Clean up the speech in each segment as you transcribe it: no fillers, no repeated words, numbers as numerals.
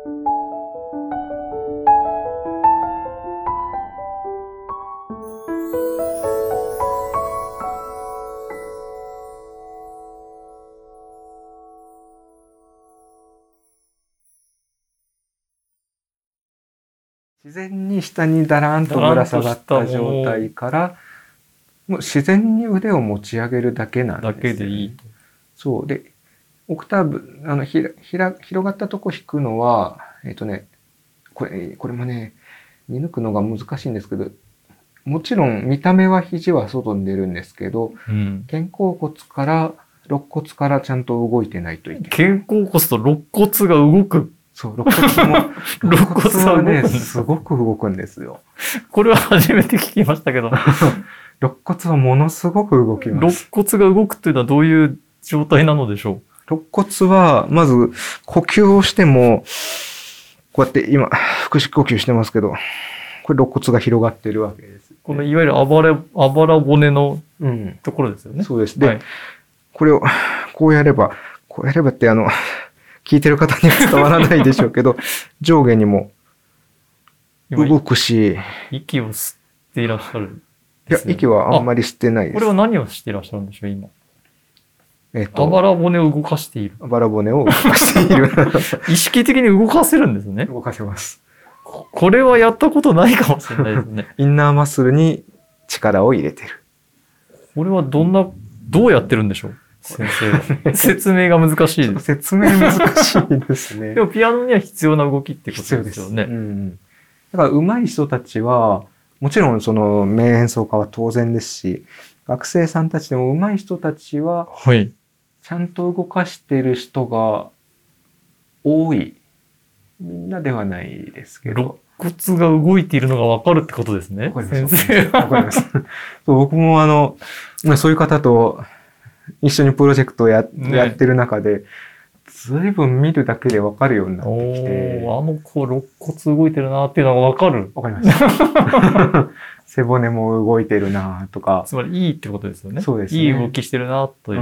自然に下にだらんとぶら下がった状態からもう自然に腕を持ち上げるだけなんですよね。 だけでいいと。 そうで、オクターブ広がったとこ弾くのはこれもね見抜くのが難しいんですけど、もちろん見た目は肘は外に出るんですけど、肩甲骨から肋骨からちゃんと動いてないといけない。 肩甲骨と肋骨が動く。 そう、肋骨も肋骨はねすごく動くんですよ。 これは初めて聞きましたけど。 肋骨はものすごく動きます。 肋骨が動くというのはどういう状態なのでしょう？肋骨はまず呼吸をしてもこうやって今腹式呼吸してますけど、これ肋骨が広がっているわけです、ね。 このいわゆるあばら骨のところですよね。 そうです。で、これをこうやればって聞いてる方には伝わらないでしょうけど、上下にも動くし。 息を吸っていらっしゃる、 いや、息はあんまり吸ってないです。 これは何をしていらっしゃるんでしょう、今。 あばら骨を動かしている。 あばら骨を動かしている。 意識的に動かせるんですね。 動かせます。 これはやったことないかもしれないですね。 インナーマッスルに力を入れてる。 これはどうやってるんでしょう、先生は。説明が難しいです。 説明難しいですね。 でもピアノには必要な動きってことですよね。 だから上手い人たちは、もちろんその名演奏家は当然ですし、学生さんたちでも上手い人たちは、ちゃんと動かしている人が多い。みんなではないですけど。 肋骨が動いているのが分かるってことですね。先生は。 わかります。僕もそういう方と一緒にプロジェクトをやってる中で、ずいぶん見るだけで分かるようになってきて。 肋骨動いてるなっていうのが分かる。 分かります。背骨も動いてるなとか。 つまりいいってことですよね。 そうですね。 いい動きしてるなという。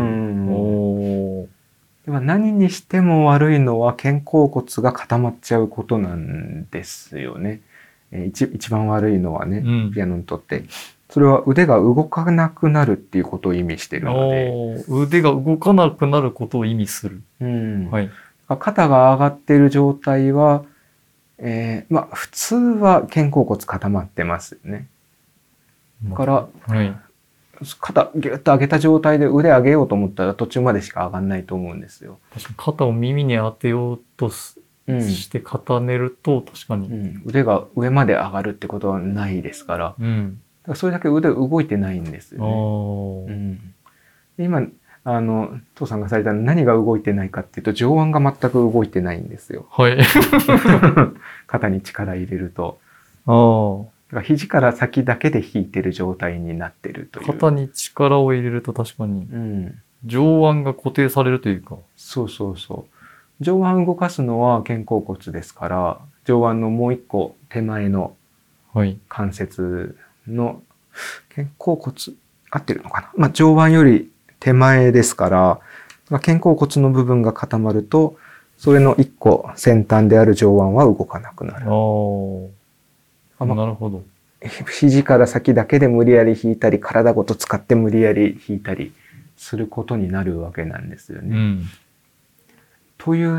では何にしても悪いのは肩甲骨が固まっちゃうことなんですよね。一番悪いのはね、ピアノにとって。それは腕が動かなくなるっていうことを意味しているので。 腕が動かなくなることを意味する。 肩が上がっている状態は、普通は肩甲骨固まってますよね。だから、肩ギュッと上げた状態で腕上げようと思ったら途中までしか上がんないと思うんですよ。 確かに肩を耳に当てようとして固めると確かに、 腕が上まで上がるってことはないですから、だからそれだけ腕動いてないんですよね。今父さんがされた何が動いてないかっていうと上腕が全く動いてないんですよ。肩に力入れると。だから肘から先だけで弾いてる状態になってるという。 肩に力を入れると確かに、上腕が固定されるというか。 そう。上腕動かすのは肩甲骨ですから、上腕のもう一個手前の関節の肩甲骨、合ってるのかな。上腕より手前ですから、肩甲骨の部分が固まると、それの一個先端である上腕は動かなくなる。 なるほど。 肘から先だけで無理やり弾いたり、体ごと使って無理やり弾いたりすることになるわけなんですよね。という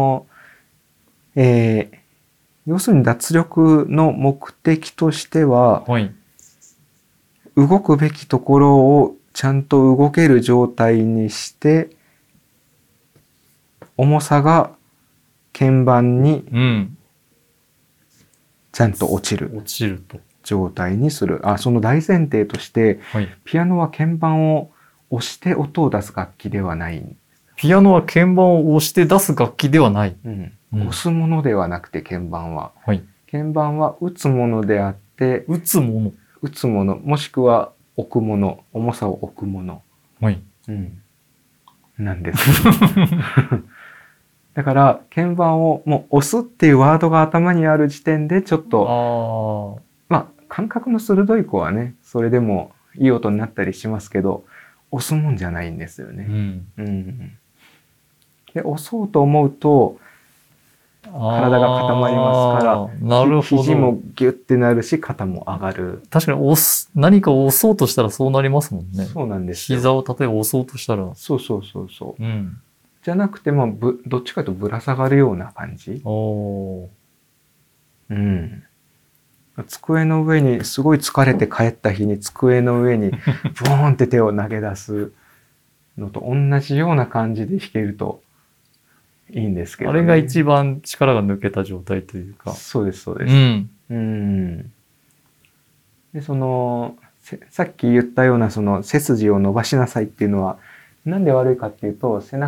要するに脱力の目的としては、動くべきところをちゃんと動ける状態にして、重さが鍵盤にちゃんと落ちると状態にする。その大前提として、ピアノは鍵盤を押して音を出す楽器ではない。 ピアノは鍵盤を押して出す楽器ではない。 押すものではなくて鍵盤は。鍵盤は打つものであって、 打つもの、 もしくは置くもの、重さを置くもの。なんです。だから鍵盤をもう押すっていうワードが頭にある時点でちょっと感覚の鋭い子はねそれでもいい音になったりしますけど押すもんじゃないんですよね。で押そうと思うと体が固まりますから、 なるほど。 肘もギュッてなるし、肩も上がる。 確かに何かを押そうとしたらそうなりますもんね。 そうなんですよ。 膝を例えば押そうとしたら。 そう。うん。じゃなくて、まあ、どっちかというとぶら下がるような感じ。うん。机の上に、すごい疲れて帰った日に机の上に、ブーンって手を投げ出すのと同じような感じで弾けるといいんですけどね。 あれが一番力が抜けた状態というか。 そうです。 うん。 で、さっき言ったような背筋を伸ばしなさいっていうのは、なんで悪いかっていうと、背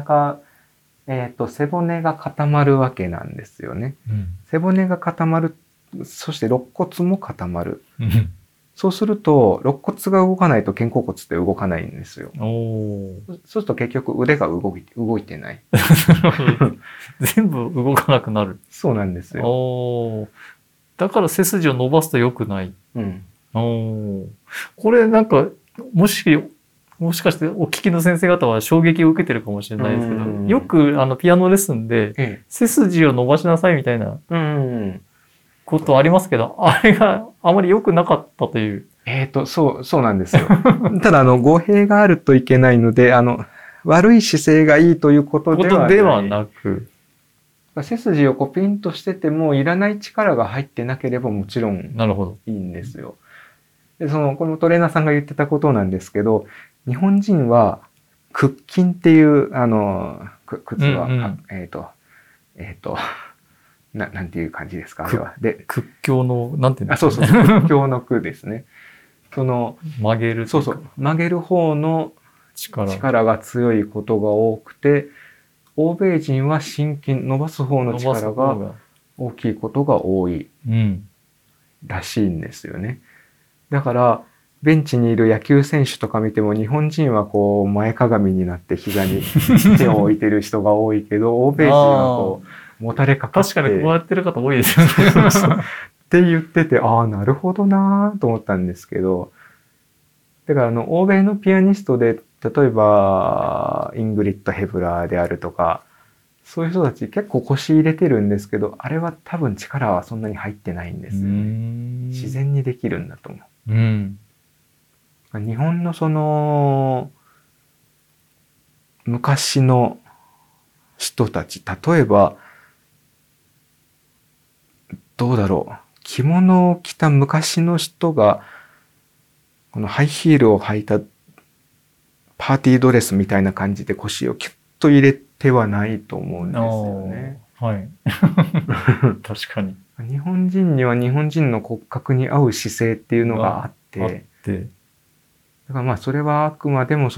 骨が固まるわけなんですよね。背骨が固まる。そして肋骨も固まる。そうすると、肋骨が動かないと肩甲骨って動かないんですよ。そうすると結局腕が動いてない。 全部動かなくなる。 そうなんですよ。 だから背筋を伸ばすと良くない。これなんか、もしかしてお聞きの先生方は衝撃を受けてるかもしれないですけど、よくピアノレッスンで、背筋を伸ばしなさいみたいなことありますけど、あれがあまり良くなかったという。 そうなんですよ。ただ、語弊があるといけないので、悪い姿勢がいいということではなく。 背筋をピンとしてても、いらない力が入ってなければもちろんいいんですよ。で、このトレーナーさんが言ってたことなんですけど、日本人は屈筋っていう、靴は、なんていう感じですか、あれは。で、 屈強の、なんていうんですか、 そう。屈強の屈ですね。 曲げる。 そう。曲げる方の力が強いことが多くて、欧米人は伸筋、伸ばす方の力が大きいことが多いらしいんですよね。だから、ベンチにいる野球選手とか見ても、日本人は前かがみになって膝に手を置いてる人が多いけど、欧米人はもたれかかって。 確かにこうやってる方多いですよね。 って言ってて、なるほどなぁと思ったんですけど、だから欧米のピアニストで、例えば、イングリッド・ヘブラーであるとか、そういう人たち結構腰入れてるんですけど、あれは多分力はそんなに入ってないんですよね。自然にできるんだと思う。日本の昔の人たち、例えば、どうだろう。着物を着た昔の人が、このハイヒールを履いたパーティードレスみたいな感じで腰をキュッと入れてはないと思うんですよね。 はい。確かに。 日本人には日本人の骨格に合う姿勢っていうのがあって、だからそれはあくまでも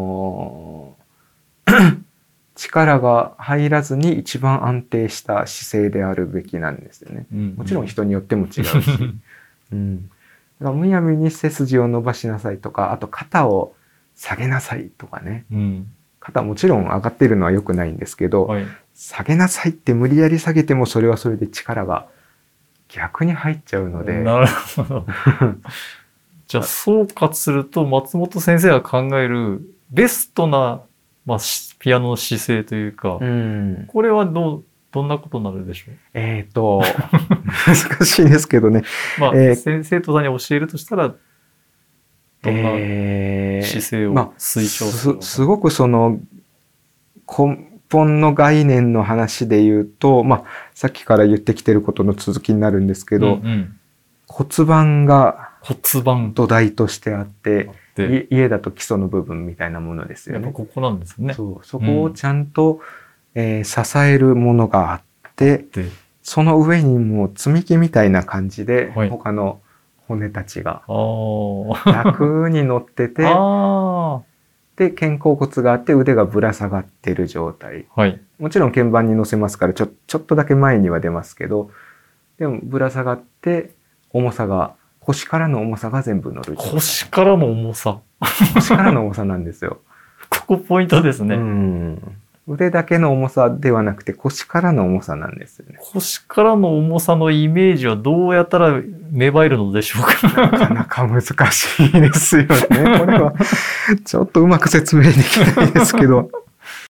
力が入らずに一番安定した姿勢であるべきなんですよね。もちろん人によっても違うし。だからむやみに背筋を伸ばしなさいとか、あと肩を下げなさいとかね。肩もちろん上がっているのは良くないんですけど、下げなさいって無理やり下げてもそれはそれで力が逆に入っちゃうので。 なるほど。じゃあ総括すると松本先生が考えるベストな、ピアノの姿勢というか、これはどんなことになるでしょう？ 難しいですけどね。 先生とさんに教えるとしたら、どんな姿勢を推奨するのか。 すごく根本の概念の話で言うと、さっきから言ってきてることの続きになるんですけど、骨盤が土台としてあって、家だと基礎の部分みたいなものですよね。 やっぱここなんですね。 そこをちゃんと、支えるものがあって、その上にも積み木みたいな感じで、他の骨たちが楽に乗ってて、で、肩甲骨があって腕がぶら下がってる状態。もちろん鍵盤に乗せますからちょっとだけ前には出ますけど、でもぶら下がって腰からの重さが全部乗る状態。 腰からの重さ腰からの重さなんですよ。 ここポイントですね。 腕だけの重さではなくて腰からの重さなんですよね。 腰からの重さのイメージはどうやったら芽生えるのでしょうか？ なかなか難しいですよね。これはちょっとうまく説明できないですけど。